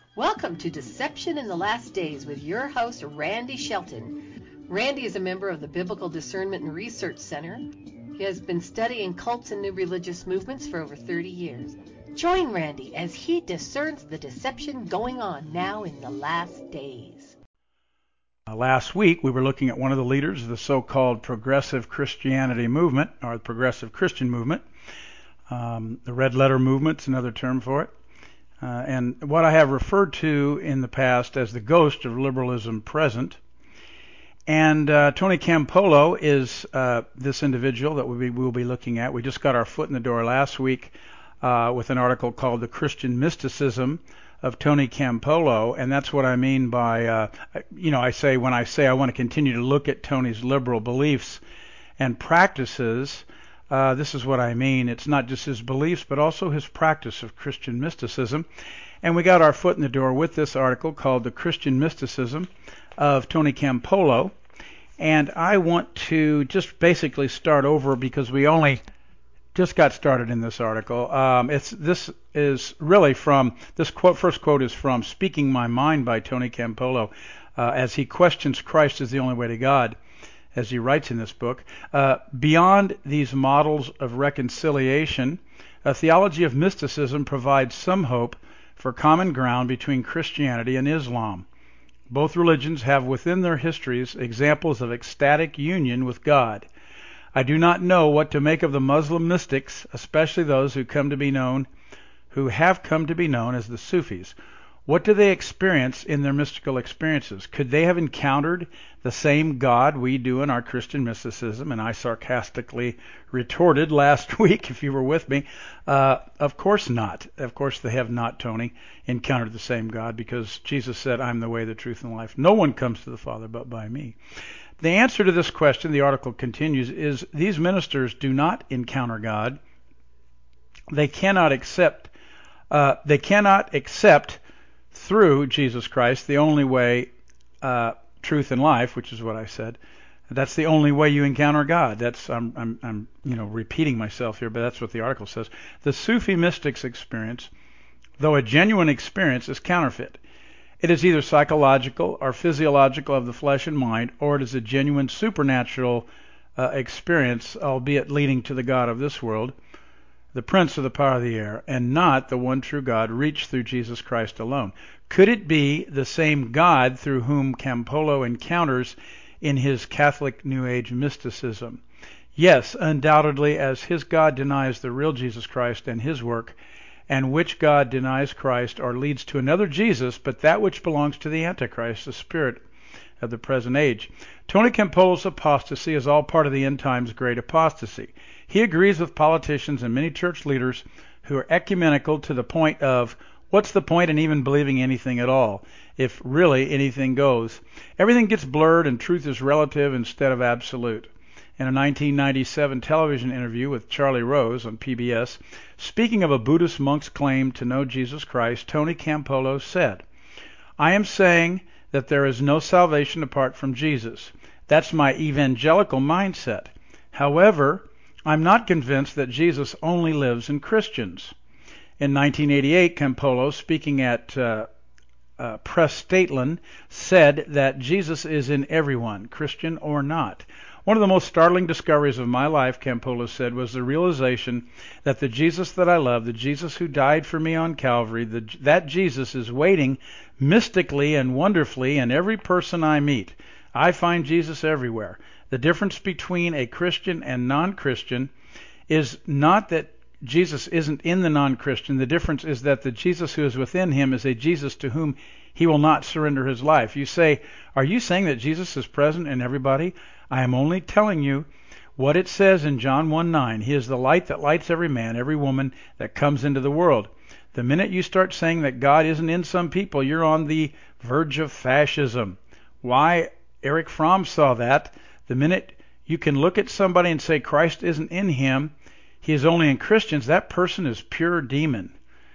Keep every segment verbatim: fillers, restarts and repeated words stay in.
Welcome to Deception in the Last Days with your host, Randy Shelton. Randy is a member of the Biblical Discernment and Research Center. He has been studying cults and new religious movements for over thirty years. Join Randy as he discerns the deception going on now in the last days. Uh, last week, we were looking at one of the leaders of the so-called Progressive Christianity movement, or the Progressive Christian movement. Um, the Red Letter Movement's another term for it. Uh, and what I have referred to in the past as the ghost of liberalism present. And uh, Tony Campolo is uh, this individual that we will be looking at. We just got our foot in the door last week uh, with an article called The Christian Mysticism of Tony Campolo, and that's what I mean by, uh, you know, I say when I say I want to continue to look at Tony's liberal beliefs and practices, uh, this is what I mean. It's not just his beliefs, but also his practice of Christian mysticism. And we got our foot in the door with this article called The Christian Mysticism of Tony Campolo. And I want to just basically start over because we only just got started in this article. Um, it's this is really from this quote. First quote is from "Speaking My Mind" by Tony Campolo, uh, as he questions Christ as the only way to God, as he writes in this book. Uh, Beyond these models of reconciliation, a theology of mysticism provides some hope for common ground between Christianity and Islam. Both religions have within their histories examples of ecstatic union with God. I do not know what to make of the Muslim mystics, especially those who come to be known, who have come to be known as the Sufis. What do they experience in their mystical experiences? Could they have encountered the same God we do in our Christian mysticism? And I sarcastically retorted last week, if you were with me, uh, of course not. Of course they have not, Tony, encountered the same God, because Jesus said, "I'm the way, the truth, and the life. No one comes to the Father but by me." The answer to this question, the article continues, is these ministers do not encounter God. They cannot accept, uh, they cannot accept through Jesus Christ, the only way, uh, truth, and life, which is what I said. That's the only way you encounter God. That's I'm, I'm, I'm, you know, repeating myself here, but that's what the article says. The Sufi mystics' experience, though a genuine experience, is counterfeit. It is either psychological or physiological of the flesh and mind, or it is a genuine supernatural uh, experience, albeit leading to the God of this world, the prince of the power of the air, and not the one true God reached through Jesus Christ alone. Could it be the same God through whom Campolo encounters in his Catholic New Age mysticism? Yes, undoubtedly, as his God denies the real Jesus Christ and his work, and which God denies Christ or leads to another Jesus, but that which belongs to the Antichrist, the spirit of the present age. Tony Campolo's apostasy is all part of the end times great apostasy. He agrees with politicians and many church leaders who are ecumenical to the point of, what's the point in even believing anything at all, if really anything goes? Everything gets blurred and truth is relative instead of absolute. In a nineteen ninety-seven television interview with Charlie Rose on P B S, speaking of a Buddhist monk's claim to know Jesus Christ, Tony Campolo said, "I am saying that there is no salvation apart from Jesus. That's my evangelical mindset. However, I'm not convinced that Jesus only lives in Christians." In nineteen eighty-eight, Campolo, speaking at uh, uh, Press Stateland, said that Jesus is in everyone, Christian or not. One of the most startling discoveries of my life, Campolo said, was the realization that the Jesus that I love, the Jesus who died for me on Calvary, the, that Jesus is waiting mystically and wonderfully in every person I meet. I find Jesus everywhere. The difference between a Christian and non-Christian is not that Jesus isn't in the non-Christian. The difference is that the Jesus who is within him is a Jesus to whom he will not surrender his life. You say, are you saying that Jesus is present in everybody? I am only telling you what it says in John one nine. He is the light that lights every man, every woman that comes into the world. The minute you start saying that God isn't in some people, you're on the verge of fascism. Why? Eric Fromm saw that. The minute you can look at somebody and say Christ isn't in him, he is only in Christians, that person is pure demon.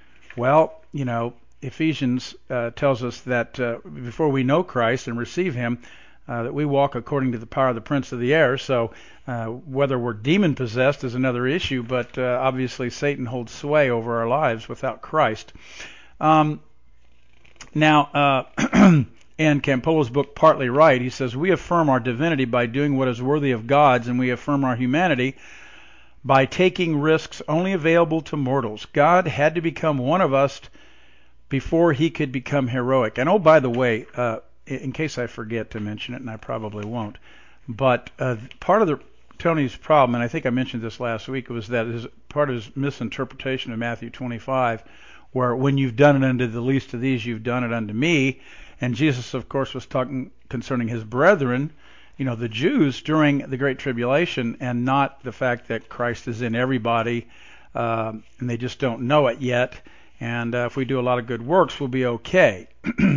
Well, you know, Ephesians uh, tells us that uh, before we know Christ and receive him, uh, that we walk according to the power of the prince of the air. So uh, whether we're demon-possessed is another issue, but uh, obviously Satan holds sway over our lives without Christ. Um, Now, uh, in Campolo's book, Partly Right, he says, we affirm our divinity by doing what is worthy of God's, and we affirm our humanity by taking risks only available to mortals. God had to become one of us before he could become heroic. And oh, by the way, uh, in case I forget to mention it, and I probably won't, but uh, part of the Tony's problem, and I think I mentioned this last week, was that his, part of his misinterpretation of Matthew twenty-five, where when you've done it unto the least of these, you've done it unto me. And Jesus, of course, was talking concerning his brethren, you know, the Jews during the Great Tribulation, and not the fact that Christ is in everybody, uh, and they just don't know it yet. And uh, if we do a lot of good works, we'll be okay,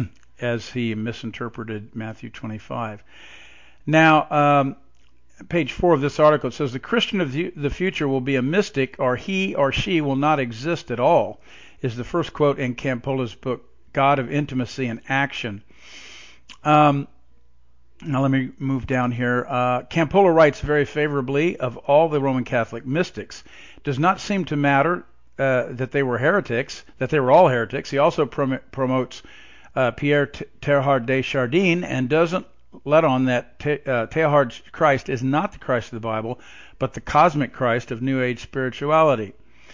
as he misinterpreted Matthew twenty-five. Now, um, page four of this article, it says, the Christian of the future will be a mystic, or he or she will not exist at all, is the first quote in Campolo's book, God of Intimacy and Action. Um, now let me move down here. Uh, Campolo writes very favorably of all the Roman Catholic mystics. It does not seem to matter uh, that they were heretics, that they were all heretics. He also prom- promotes uh, Pierre T- Teilhard de Chardin, and doesn't let on that Te- uh, Teilhard's Christ is not the Christ of the Bible, but the cosmic Christ of New Age spirituality.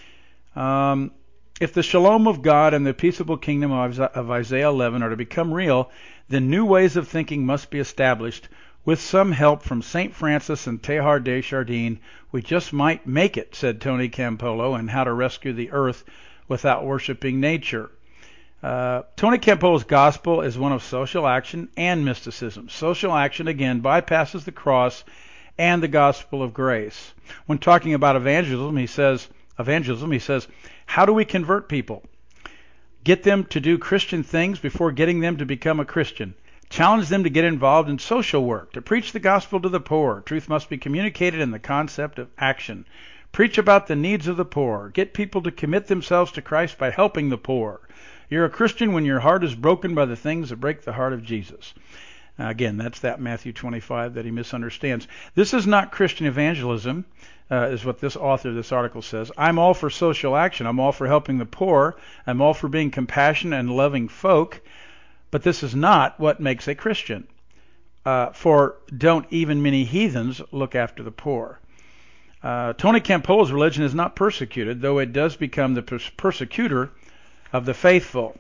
Um, If the shalom of God and the peaceable kingdom of Isaiah eleven are to become real, then new ways of thinking must be established. With some help from Saint Francis and Teilhard de Chardin, we just might make it, said Tony Campolo, and How to Rescue the Earth Without Worshipping Nature. Uh, Tony Campolo's gospel is one of social action and mysticism. Social action, again, bypasses the cross and the gospel of grace. When talking about evangelism, he says, evangelism, he says, how do we convert people? Get them to do Christian things before getting them to become a Christian. Challenge them to get involved in social work, to preach the gospel to the poor. Truth must be communicated in the concept of action. Preach about the needs of the poor. Get people to commit themselves to Christ by helping the poor. You're a Christian when your heart is broken by the things that break the heart of Jesus. Uh, again, that's that Matthew twenty-five that he misunderstands. This is not Christian evangelism, uh, is what this author of this article says. I'm all for social action. I'm all for helping the poor. I'm all for being compassionate and loving folk. But this is not what makes a Christian. Uh, for don't even many heathens look after the poor. Uh, Tony Campolo's religion is not persecuted, though it does become the pers- persecutor of the faithful.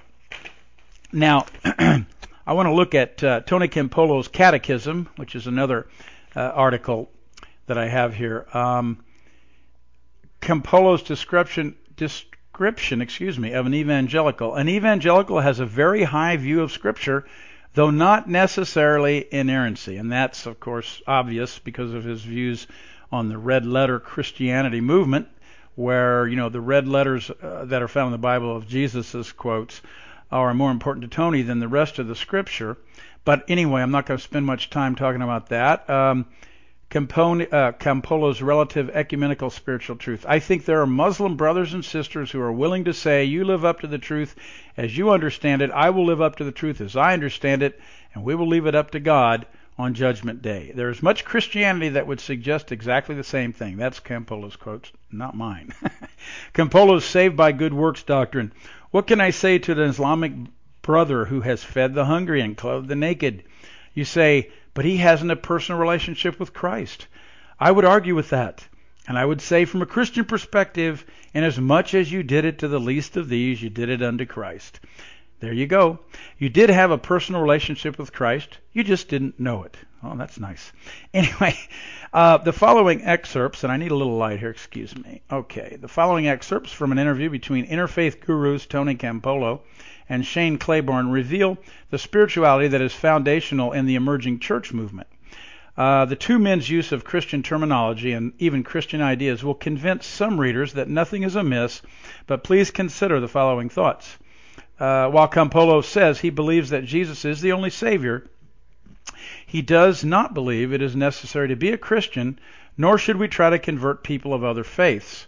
Now, I want to look at uh, Tony Campolo's Catechism, which is another uh, article that I have here. Um, Campolo's description, description, excuse me, of an evangelical. An evangelical has a very high view of Scripture, though not necessarily inerrancy, and that's, of course, obvious because of his views on the red letter Christianity movement, where, you know, the red letters uh, that are found in the Bible of Jesus' quotes are more important to Tony than the rest of the Scripture. But anyway, I'm not going to spend much time talking about that. Um, Campone, uh, Campolo's relative ecumenical spiritual truth. I think there are Muslim brothers and sisters who are willing to say, you live up to the truth as you understand it, I will live up to the truth as I understand it, and we will leave it up to God on Judgment Day. There is much Christianity that would suggest exactly the same thing. That's Campolo's quotes, not mine. Campolo's saved by good works doctrine. What can I say to an Islamic brother who has fed the hungry and clothed the naked? You say, but he hasn't a personal relationship with Christ. I would argue with that. And I would say from a Christian perspective, inasmuch as you did it to the least of these, you did it unto Christ. There you go. You did have a personal relationship with Christ. You just didn't know it. Oh, that's nice. Anyway, uh, the following excerpts, and I need a little light here, excuse me. Okay, the following excerpts from an interview between interfaith gurus Tony Campolo and Shane Claiborne reveal the spirituality that is foundational in the emerging church movement. Uh, the two men's use of Christian terminology and even Christian ideas will convince some readers that nothing is amiss, but please consider the following thoughts. Uh, while Campolo says he believes that Jesus is the only Savior, he does not believe it is necessary to be a Christian, nor should we try to convert people of other faiths.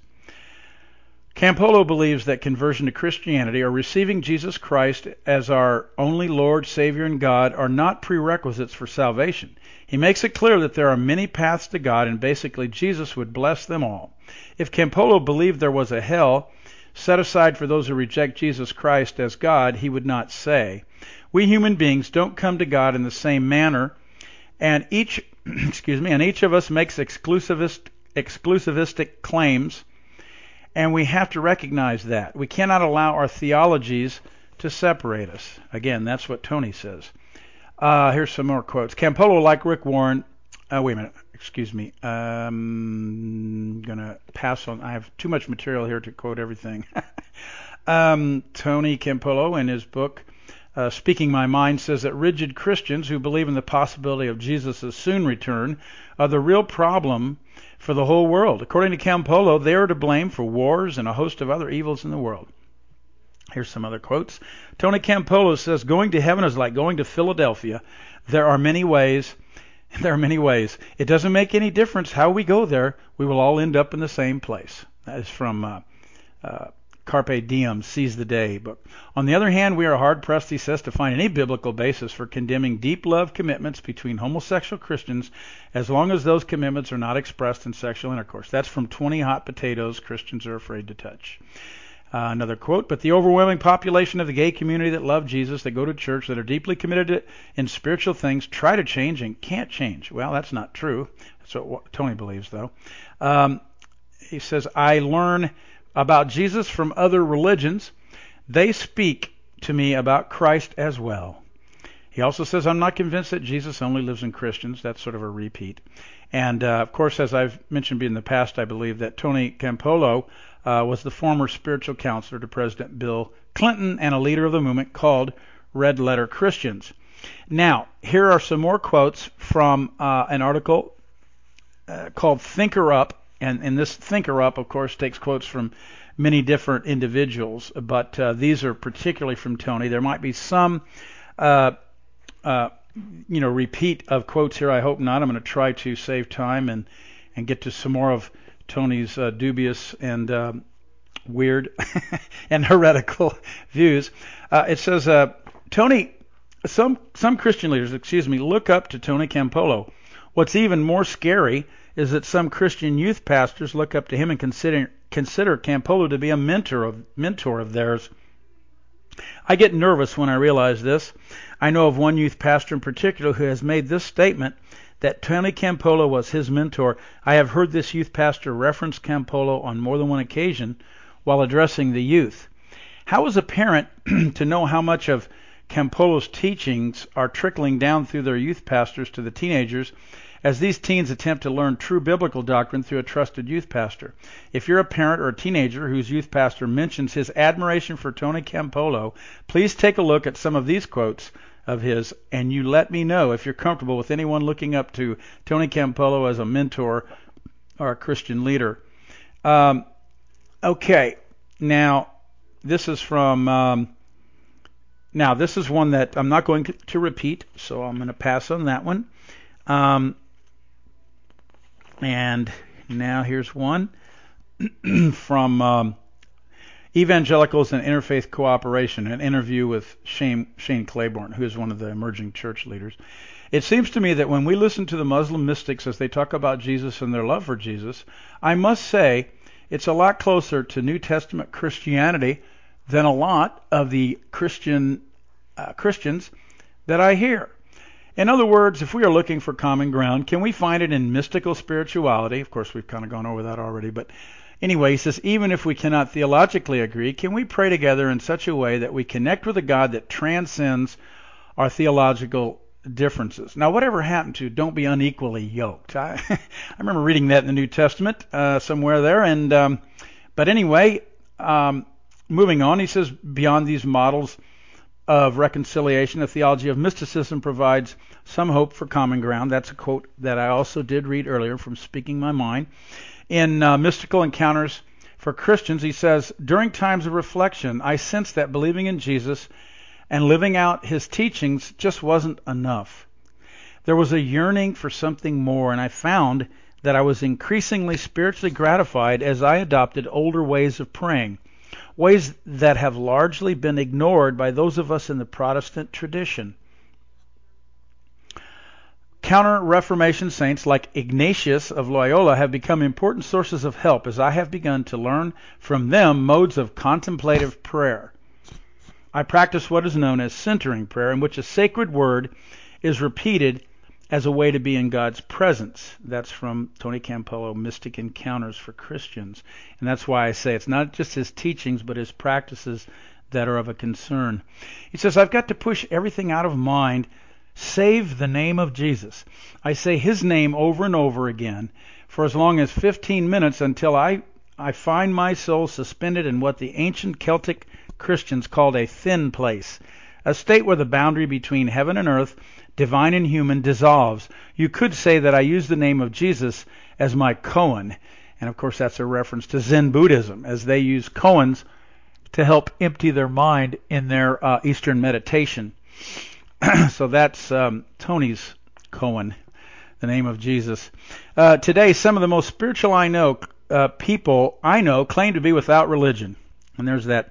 Campolo believes that conversion to Christianity or receiving Jesus Christ as our only Lord, Savior, and God are not prerequisites for salvation. He makes it clear that there are many paths to God, and basically Jesus would bless them all. If Campolo believed there was a hell, set aside for those who reject Jesus Christ as God, he would not say. We human beings don't come to God in the same manner, and each, excuse me, and each of us makes exclusivist, exclusivistic claims, and we have to recognize that. We cannot allow our theologies to separate us. Again, that's what Tony says. Uh, here's some more quotes. Campolo, like Rick Warren, uh, wait a minute, excuse me. Um, I'm going to pass on. I have too much material here to quote everything. um, Tony Campolo, in his book, uh, Speaking My Mind, says that rigid Christians who believe in the possibility of Jesus' soon return are the real problem for the whole world. According to Campolo, they are to blame for wars and a host of other evils in the world. Here's some other quotes. Tony Campolo says, going to heaven is like going to Philadelphia. There are many ways. There are many ways. It doesn't make any difference how we go there. We will all end up in the same place. That is from uh, uh, Carpe Diem, Seize the Day book. On the other hand, we are hard-pressed, he says, to find any biblical basis for condemning deep love commitments between homosexual Christians as long as those commitments are not expressed in sexual intercourse. That's from twenty Hot Potatoes Christians Are Afraid to Touch. Uh, another quote, but the overwhelming population of the gay community that love Jesus, that go to church, that are deeply committed to, in spiritual things, try to change and can't change. Well, that's not true. That's what Tony believes, though. Um, he says, I learn about Jesus from other religions. They speak to me about Christ as well. He also says, I'm not convinced that Jesus only lives in Christians. That's sort of a repeat. And, uh, of course, as I've mentioned in the past, I believe that Tony Campolo Uh, was the former spiritual counselor to President Bill Clinton and a leader of the movement called Red Letter Christians. Now, here are some more quotes from uh, an article uh, called Thinker Up, and, and this Thinker Up, of course, takes quotes from many different individuals, but uh, these are particularly from Tony. There might be some, uh, uh, you know, repeat of quotes here. I hope not. I'm going to try to save time and, and get to some more of Tony's uh, dubious and um, weird and heretical views. Uh, it says, uh, Tony, some some Christian leaders, excuse me, look up to Tony Campolo. What's even more scary is that some Christian youth pastors look up to him and consider consider Campolo to be a mentor of mentor of theirs. I get nervous when I realize this. I know of one youth pastor in particular who has made this statement, that Tony Campolo was his mentor. I have heard this youth pastor reference Campolo on more than one occasion while addressing the youth. How is a parent to know how much of Campolo's teachings are trickling down through their youth pastors to the teenagers as these teens attempt to learn true biblical doctrine through a trusted youth pastor? If you're a parent or a teenager whose youth pastor mentions his admiration for Tony Campolo, please take a look at some of these quotes of his, and you let me know if you're comfortable with anyone looking up to Tony Campolo as a mentor or a Christian leader. Um, okay, now this is from, um, now this is one that I'm not going to, to repeat, so I'm going to pass on that one. Um, and now here's one from um, Evangelicals and Interfaith Cooperation, an interview with Shane, Shane Claiborne, who is one of the emerging church leaders. It seems to me that when we listen to the Muslim mystics as they talk about Jesus and their love for Jesus, I must say it's a lot closer to New Testament Christianity than a lot of the Christian uh, Christians that I hear. In other words, if we are looking for common ground, can we find it in mystical spirituality? Of course, we've kind of gone over that already, but anyway, he says, even if we cannot theologically agree, can we pray together in such a way that we connect with a God that transcends our theological differences? Now, whatever happened to don't be unequally yoked? I, I remember reading that in the New Testament uh, somewhere there. And um, but anyway, um, moving on, he says, beyond these models of reconciliation, the theology of mysticism provides some hope for common ground. That's a quote that I also did read earlier from Speaking My Mind. In uh, Mystical Encounters for Christians, he says, during times of reflection, I sensed that believing in Jesus and living out his teachings just wasn't enough. There was a yearning for something more, and I found that I was increasingly spiritually gratified as I adopted older ways of praying, ways that have largely been ignored by those of us in the Protestant tradition. Counter-Reformation saints like Ignatius of Loyola have become important sources of help as I have begun to learn from them modes of contemplative prayer. I practice what is known as centering prayer, in which a sacred word is repeated as a way to be in God's presence. That's from Tony Campolo, Mystic Encounters for Christians. And that's why I say it's not just his teachings, but his practices that are of a concern. He says, I've got to push everything out of mind, save the name of Jesus. I say his name over and over again for as long as fifteen minutes until I, I find my soul suspended in what the ancient Celtic Christians called a thin place, a state where the boundary between heaven and earth, divine and human, dissolves. You could say that I use the name of Jesus as my koan. And of course that's a reference to Zen Buddhism, as they use koans to help empty their mind in their uh, Eastern meditation. So that's um, Tony's koan, the name of Jesus. Uh, today, some of the most spiritual I know, uh, people I know claim to be without religion. And there's that,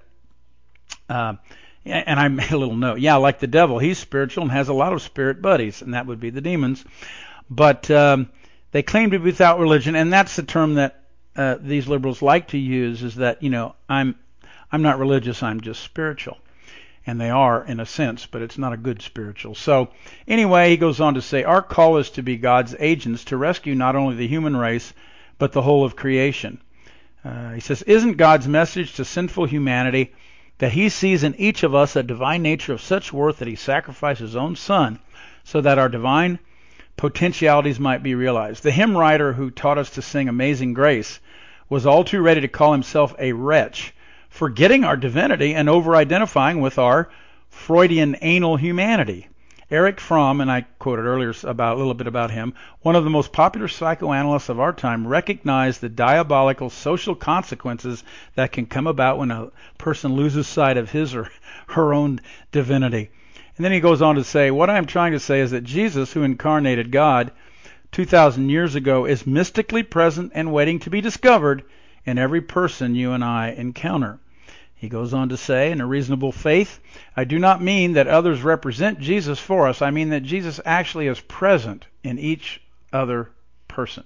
uh, and I made a little note. Yeah, like the devil, he's spiritual and has a lot of spirit buddies, and that would be the demons. But um, they claim to be without religion, and that's the term that uh, these liberals like to use, is that, you know, I'm I'm not religious, I'm just spiritual. And they are, in a sense, but it's not a good spiritual. So, anyway, he goes on to say, our call is to be God's agents to rescue not only the human race, but the whole of creation. Uh, he says, isn't God's message to sinful humanity that he sees in each of us a divine nature of such worth that he sacrificed his own son so that our divine potentialities might be realized? The hymn writer who taught us to sing Amazing Grace was all too ready to call himself a wretch, forgetting our divinity and over-identifying with our Freudian anal humanity. Erich Fromm, and I quoted earlier about a little bit about him, one of the most popular psychoanalysts of our time, recognized the diabolical social consequences that can come about when a person loses sight of his or her own divinity. And then he goes on to say, what I'm trying to say is that Jesus, who incarnated God two thousand years ago, is mystically present and waiting to be discovered in every person you and I encounter. He goes on to say, in a reasonable faith, I do not mean that others represent Jesus for us. I mean that Jesus actually is present in each other person.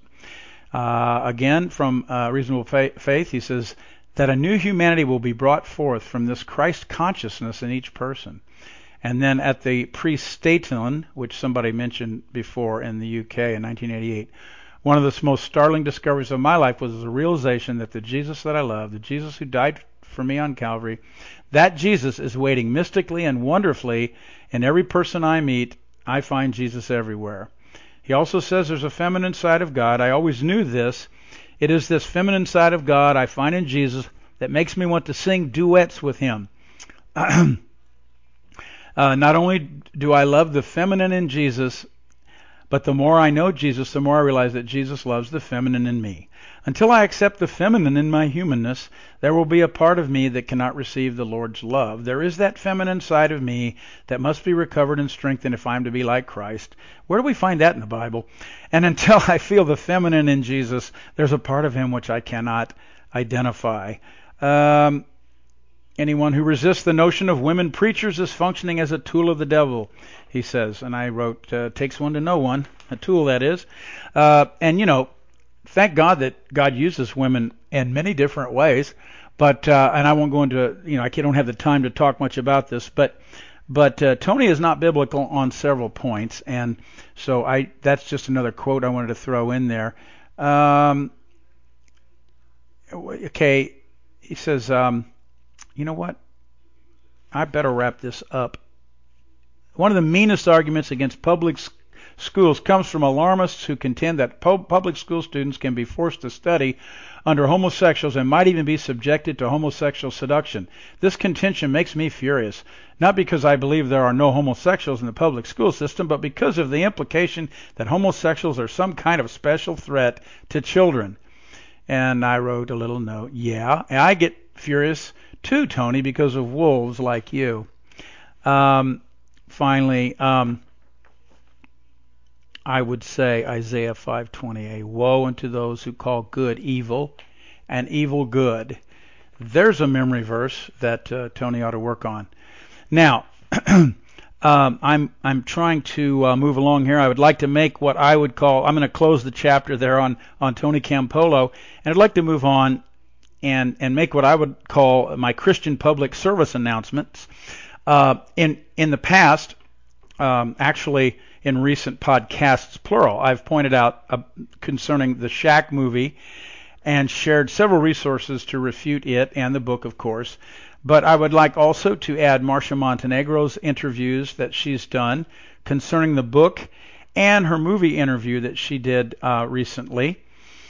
Uh, again, from uh, reasonable fa- faith, he says that a new humanity will be brought forth from this Christ consciousness in each person. And then at the pre-Staten, which somebody mentioned before in the U K in nineteen eighty-eight, one of the most startling discoveries of my life was the realization that the Jesus that I love, the Jesus who died for me on Calvary, that Jesus is waiting mystically and wonderfully in every person I meet. I find Jesus everywhere. He also says there's a feminine side of God. I always knew this. It is this feminine side of God I find in Jesus that makes me want to sing duets with him. uh, not only do I love the feminine in Jesus, but the more I know Jesus, the more I realize that Jesus loves the feminine in me. Until I accept the feminine in my humanness, there will be a part of me that cannot receive the Lord's love. There is that feminine side of me that must be recovered and strengthened if I'm to be like Christ. Where do we find that in the Bible? And until I feel the feminine in Jesus, there's a part of him which I cannot identify. Um, anyone who resists the notion of women preachers is functioning as a tool of the devil, he says. And I wrote, uh, takes one to know one, a tool that is. Uh, and, you know, thank God that God uses women in many different ways, but uh, and I won't go into, you know, I don't have the time to talk much about this, but but uh, Tony is not biblical on several points, and so I that's just another quote I wanted to throw in there. Um, okay, he says, um, you know what? I better wrap this up. One of the meanest arguments against public schools schools comes from alarmists who contend that pu- public school students can be forced to study under homosexuals and might even be subjected to homosexual seduction. This contention makes me furious, not because I believe there are no homosexuals in the public school system, but because of the implication that homosexuals are some kind of special threat to children. And I wrote a little note, yeah, and I get furious too, Tony, because of wolves like you. Um, finally, um, I would say Isaiah five twenty-eight, woe unto those who call good evil and evil good. There's a memory verse that uh, Tony ought to work on. Now, Um, I'm I'm trying to uh, move along here. I would like to make what I would call, I'm going to close the chapter there on, on Tony Campolo, and I'd like to move on and, and make what I would call my Christian public service announcements. Uh, in in the past, um, actually in recent podcasts, plural, I've pointed out uh, concerning the Shack movie and shared several resources to refute it and the book, of course. But I would like also to add Marcia Montenegro's interviews that she's done concerning the book and her movie interview that she did uh, recently.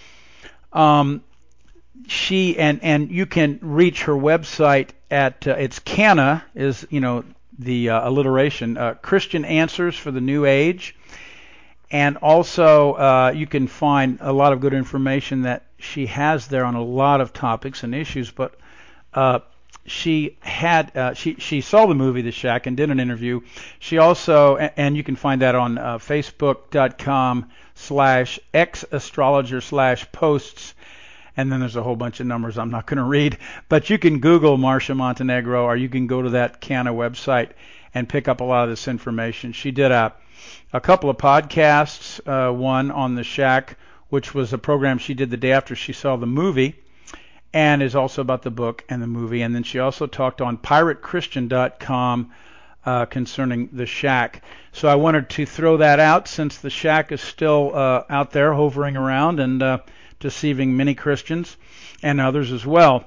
Um, she and and you can reach her website at uh, it's CANA is you know the uh, alliteration uh, Christian Answers for the New Age, and also uh, you can find a lot of good information that she has there on a lot of topics and issues. But uh, she had uh, she she saw the movie The Shack and did an interview. She also, and you can find that on uh, Facebook.com slash X-Astrologer slash posts. And then there's a whole bunch of numbers I'm not going to read. But you can Google Marcia Montenegro, or you can go to that CANA website and pick up a lot of this information. She did a, a couple of podcasts, uh, one on The Shack, which was a program she did the day after she saw the movie, and is also about the book and the movie. And then she also talked on pirate christian dot com uh, concerning The Shack. So I wanted to throw that out since The Shack is still uh, out there hovering around and uh, deceiving many Christians and others as well.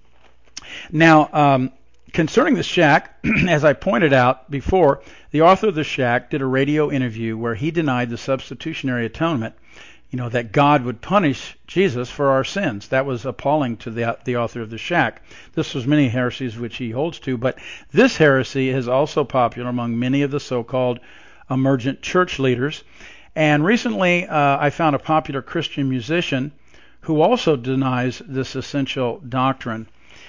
Now, um, concerning The Shack, as I pointed out before, the author of The Shack did a radio interview where he denied the substitutionary atonement, you know, that God would punish Jesus for our sins. That was appalling to the, the author of The Shack. This was many heresies which he holds to, but this heresy is also popular among many of the so-called emergent church leaders. And recently, uh, I found a popular Christian musician who also denies this essential doctrine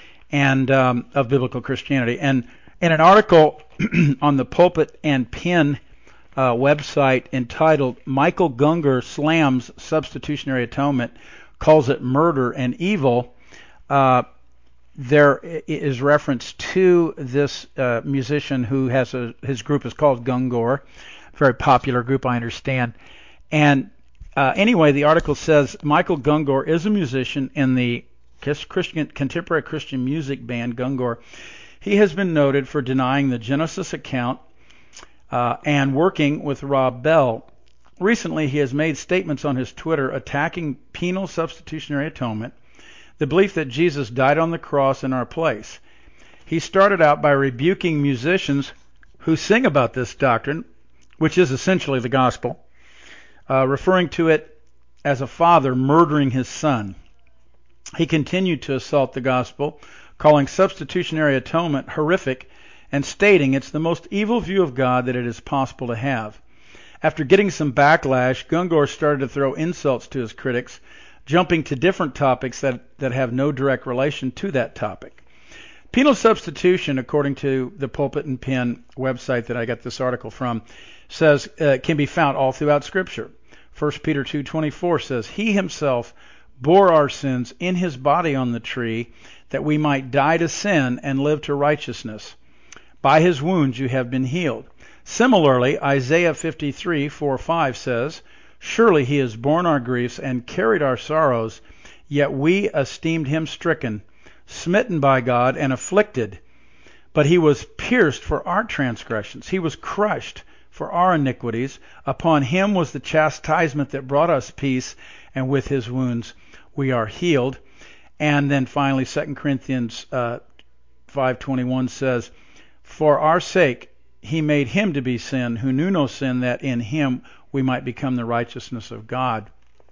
and um, of biblical Christianity. And in an article on the Pulpit and Pen uh, website entitled "Michael Gungor Slams Substitutionary Atonement, Calls It Murder and Evil," uh, there is reference to this uh, musician who has a, his group is called Gungor, very popular group, I understand. And uh, anyway, the article says Michael Gungor is a musician in the Christian, contemporary Christian music band Gungor. He has been noted for denying the Genesis account uh, and working with Rob Bell. Recently, he has made statements on his Twitter attacking penal substitutionary atonement, the belief that Jesus died on the cross in our place. He started out by rebuking musicians who sing about this doctrine, which is essentially the gospel, uh, referring to it as a father murdering his son. He continued to assault the gospel, calling substitutionary atonement horrific and stating it's the most evil view of God that it is possible to have. After getting some backlash, Gungor started to throw insults to his critics, jumping to different topics that, that have no direct relation to that topic. Penal substitution, according to the Pulpit and Pen website that I got this article from, says uh, can be found all throughout Scripture. First Peter two twenty-four says, "He himself bore our sins in his body on the tree, that we might die to sin and live to righteousness. By his wounds you have been healed." Similarly, Isaiah fifty-three four five says, "Surely he has borne our griefs and carried our sorrows, yet we esteemed him stricken, smitten by God, and afflicted. But he was pierced for our transgressions. He was crushed for our iniquities. Upon him was the chastisement that brought us peace, and with his wounds we are healed." And then finally, Second Corinthians uh, five twenty-one says, "For our sake he made him to be sin, who knew no sin, that in him we might become the righteousness of God."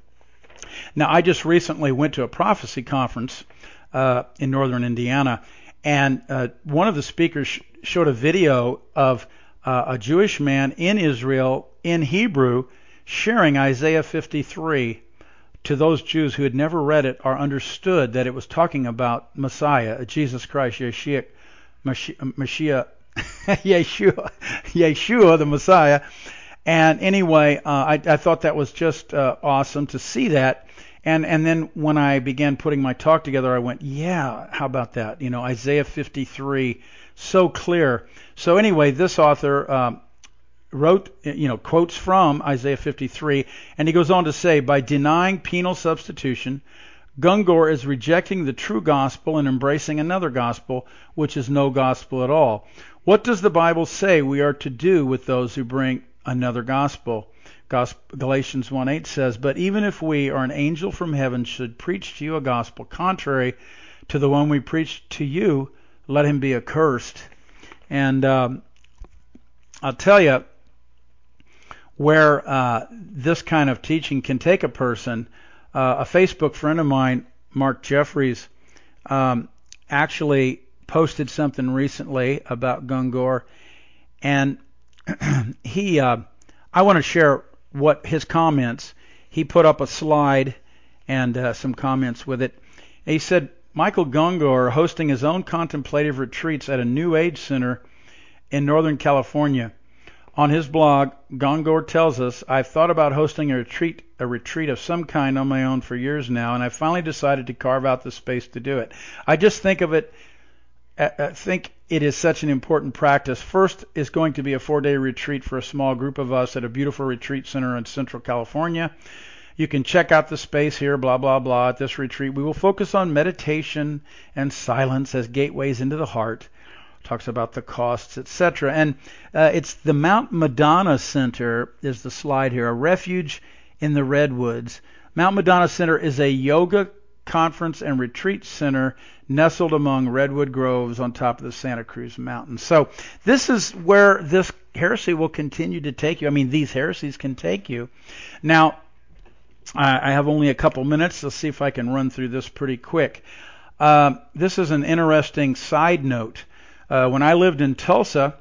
Now, I just recently went to a prophecy conference uh, in northern Indiana, and uh, one of the speakers sh- showed a video of uh, a Jewish man in Israel in Hebrew sharing Isaiah fifty-three to those Jews who had never read it or understood that it was talking about Messiah, Jesus Christ, Yeshua, Mashiach, Yeshua, Yeshua, the Messiah. And anyway, uh, I, I thought that was just uh, awesome to see that. And and then when I began putting my talk together, I went, yeah, how about that? You know, Isaiah fifty-three so clear. So anyway, this author um, wrote, you know, quotes from Isaiah fifty-three, and he goes on to say, by denying penal substitution, Gungor is rejecting the true gospel and embracing another gospel, which is no gospel at all. What does the Bible say we are to do with those who bring another gospel? Galatians one eight says, but even if we or an angel from heaven should preach to you a gospel contrary to the one we preach to you, let him be accursed. And um, I'll tell you where uh, this kind of teaching can take a person. Uh, a Facebook friend of mine, Mark Jeffries, um, actually posted something recently about Gungor, and he, uh, I want to share what his comments. He put up a slide and uh, some comments with it. He said, Michael Gungor hosting his own contemplative retreats at a New Age center in Northern California. On his blog, Gungor tells us, I've thought about hosting a retreat, a retreat of some kind on my own for years now, and I finally decided to carve out the space to do it. I just think of it, I think it is such an important practice. First is going to be a four-day retreat for a small group of us at a beautiful retreat center in Central California. You can check out the space here, blah, blah, blah, at this retreat. We will focus on meditation and silence as gateways into the heart. Talks about the costs, et cetera. And uh, it's the Mount Madonna Center is the slide here, a refuge in the Redwoods. Mount Madonna Center is a yoga conference and retreat center nestled among redwood groves on top of the Santa Cruz Mountains. So this is where this heresy will continue to take you. I mean, these heresies can take you. Now, I have only a couple minutes. Let's see if I can run through this pretty quick. Uh, this is an interesting side note. Uh, when I lived in Tulsa,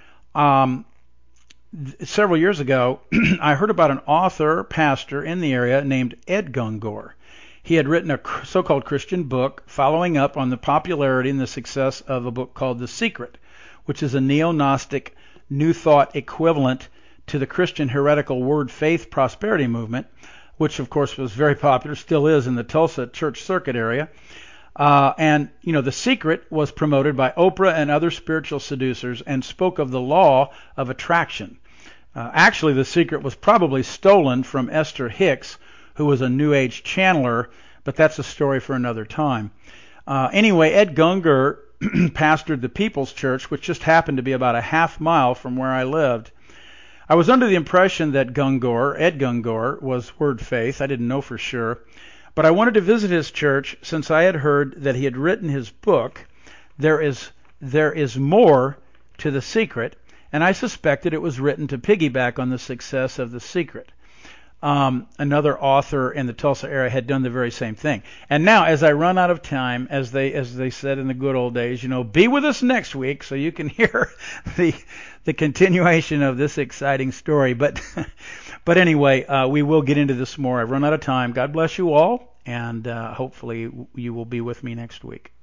um, th- several years ago, I heard about an author, pastor in the area named Ed Gungor. He had written a cr- so-called Christian book following up on the popularity and the success of a book called The Secret, which is a neo-Gnostic New Thought equivalent to the Christian heretical Word Faith Prosperity movement, which of course was very popular, still is in the Tulsa church circuit area. Uh, and, you know, The Secret was promoted by Oprah and other spiritual seducers and spoke of the law of attraction. Uh, actually, The Secret was probably stolen from Esther Hicks, who was a New Age channeler, but that's a story for another time. Uh, anyway, Ed Gungor pastored the People's Church, which just happened to be about a half mile from where I lived. I was under the impression that Gungor, Ed Gungor, was Word Faith. I didn't know for sure. But I wanted to visit his church since I had heard that he had written his book, There is There is More to The Secret, and I suspected it was written to piggyback on the success of The Secret. Um, another author in the Tulsa area had done the very same thing. And now, as I run out of time, as they as they said in the good old days, you know, be with us next week so you can hear the the continuation of this exciting story. But but anyway, uh, we will get into this more. I've run out of time. God bless you all, and uh, hopefully you will be with me next week.